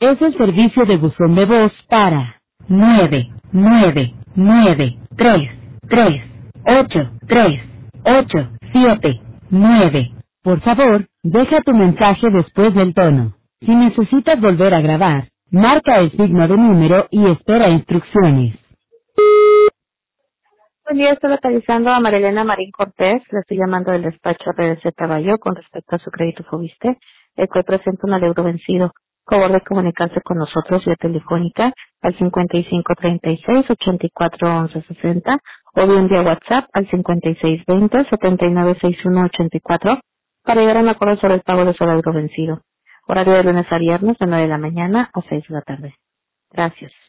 Es el servicio de buzón de voz para 999-338-379. Por favor, deja tu mensaje después del tono. Si necesitas volver a grabar, marca el signo de número y espera instrucciones. Buen día, estoy localizando a Marilena Marín Cortés. Le estoy llamando del despacho RDC Caballo con respecto a su crédito Fobiste, el cual presenta un adeudo vencido. Favor de comunicarse con nosotros vía telefónica al 5536-841160 o bien vía WhatsApp al 5620-796184 para llegar a un acuerdo sobre el pago de su adeudo vencido. Horario de lunes a viernes de 9 de la mañana a 6 de la tarde. Gracias.